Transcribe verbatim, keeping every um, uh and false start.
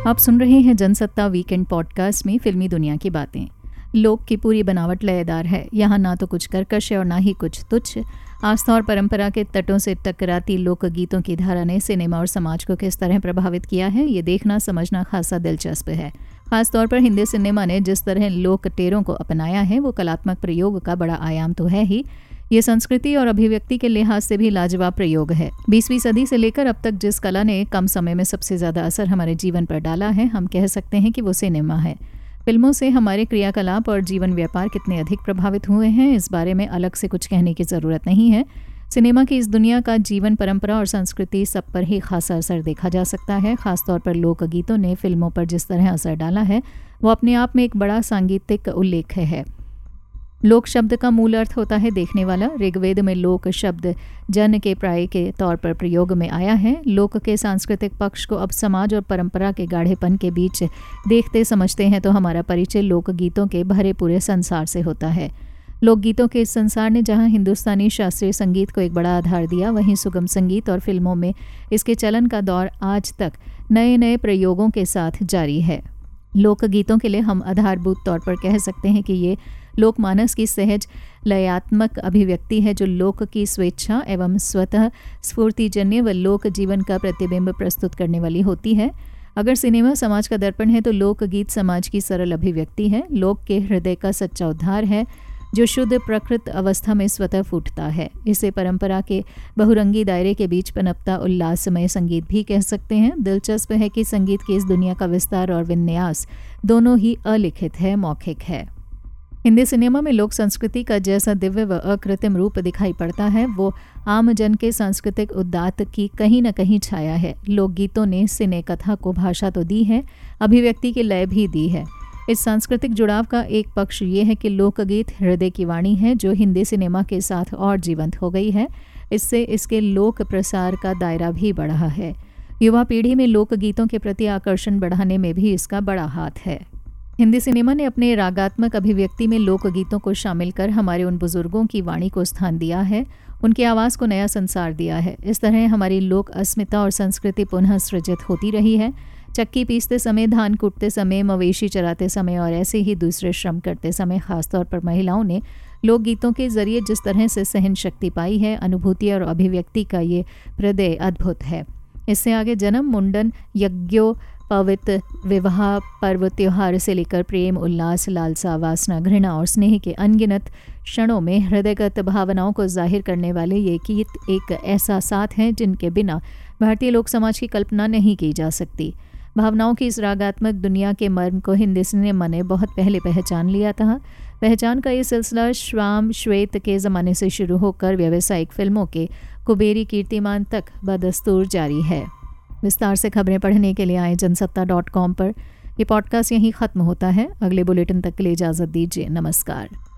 आप सुन रहे हैं जनसत्ता वीकेंड पॉडकास्ट में फिल्मी दुनिया की बातें। लोक की पूरी बनावट लयदार है। यहाँ ना तो कुछ कर्कश है और ना ही कुछ तुच्छ। आस्था और परंपरा के तटों से टकराती लोकगीतों की धारा ने सिनेमा और समाज को किस तरह प्रभावित किया है, ये देखना समझना खासा दिलचस्प है। खासतौर पर हिंदी सिनेमा ने जिस तरह लोक टेरों को अपनाया है वो कलात्मक प्रयोग का बड़ा आयाम तो है ही, ये संस्कृति और अभिव्यक्ति के लिहाज से भी लाजवाब प्रयोग है। बीसवीं सदी से लेकर अब तक जिस कला ने कम समय में सबसे ज़्यादा असर हमारे जीवन पर डाला है, हम कह सकते हैं कि वो सिनेमा है। फिल्मों से हमारे क्रियाकलाप और जीवन व्यापार कितने अधिक प्रभावित हुए हैं, इस बारे में अलग से कुछ कहने की ज़रूरत नहीं है। सिनेमा की इस दुनिया का जीवन, परंपरा और संस्कृति सब पर ही खासा असर देखा जा सकता है। खासतौर पर लोकगीतों ने फिल्मों पर जिस तरह असर डाला है वो अपने आप में एक बड़ा सांगीतिक उल्लेख है। लोक शब्द का मूल अर्थ होता है देखने वाला। ऋग्वेद में लोक शब्द जन के प्राय के तौर पर प्रयोग में आया है। लोक के सांस्कृतिक पक्ष को अब समाज और परंपरा के गाढ़ेपन के बीच देखते समझते हैं तो हमारा परिचय लोकगीतों के भरे पूरे संसार से होता है। लोकगीतों के इस संसार ने जहां हिंदुस्तानी शास्त्रीय संगीत को एक बड़ा आधार दिया, वहीं सुगम संगीत और फिल्मों में इसके चलन का दौर आज तक नए नए प्रयोगों के साथ जारी है। लोकगीतों के लिए हम आधारभूत तौर पर कह सकते हैं कि ये लोकमानस की सहज लयात्मक अभिव्यक्ति है जो लोक की स्वेच्छा एवं स्वतः स्फूर्तिजन्य व लोक जीवन का प्रतिबिंब प्रस्तुत करने वाली होती है। अगर सिनेमा समाज का दर्पण है तो लोकगीत समाज की सरल अभिव्यक्ति है। लोक के हृदय का सच्चा उद्धार है जो शुद्ध प्रकृत अवस्था में स्वतः फूटता है। इसे परंपरा के बहुरंगी दायरे के बीच पनपता उल्लासमय संगीत भी कह सकते हैं। दिलचस्प है कि संगीत की इस दुनिया का विस्तार और विन्यास दोनों ही अलिखित है, मौखिक है। हिंदी सिनेमा में लोक संस्कृति का जैसा दिव्य व अकृत्रिम रूप दिखाई पड़ता है वो आम जन के सांस्कृतिक उद्दात की कहीं न कहीं छाया है। लोकगीतों ने सिने कथा को भाषा तो दी है, अभिव्यक्ति की लय भी दी है। इस सांस्कृतिक जुड़ाव का एक पक्ष ये है कि लोकगीत हृदय की वाणी है जो हिंदी सिनेमा के साथ और जीवंत हो गई है। इससे इसके लोक प्रसार का दायरा भी बढ़ा है। युवा पीढ़ी में लोकगीतों के प्रति आकर्षण बढ़ाने में भी इसका बड़ा हाथ है। हिंदी सिनेमा ने अपने रागात्मक अभिव्यक्ति में लोकगीतों को शामिल कर हमारे उन बुजुर्गों की वाणी को स्थान दिया है, उनकी आवाज़ को नया संसार दिया है। इस तरह हमारी लोक अस्मिता और संस्कृति पुनः सृजित होती रही है। चक्की पीसते समय, धान कूटते समय, मवेशी चराते समय और ऐसे ही दूसरे श्रम करते समय खासतौर पर महिलाओं ने लोकगीतों के जरिए जिस तरह से सहन शक्ति पाई है, अनुभूति और अभिव्यक्ति का ये प्रदय अद्भुत है। इससे आगे जन्म, मुंडन, यज्ञों, पवित्र विवाह, पर्व त्योहार से लेकर प्रेम, उल्लास, लालसा, वासना, घृणा और स्नेह के अनगिनत क्षणों में हृदयगत भावनाओं को जाहिर करने वाले ये गीत एक ऐसा साथ हैं जिनके बिना भारतीय लोक समाज की कल्पना नहीं की जा सकती। भावनाओं की इस रागात्मक दुनिया के मर्म को हिंदी सिनेमा ने बहुत पहले पहचान लिया था। पहचान का ये सिलसिला श्याम श्वेत के ज़माने से शुरू होकर व्यावसायिक फिल्मों के कुबेरी कीर्तिमान तक बदस्तूर जारी है। विस्तार से खबरें पढ़ने के लिए आए जनसत्ता डॉट कॉम पर। ये पॉडकास्ट यहीं ख़त्म होता है। अगले बुलेटिन तक के लिए इजाज़त दीजिए। नमस्कार।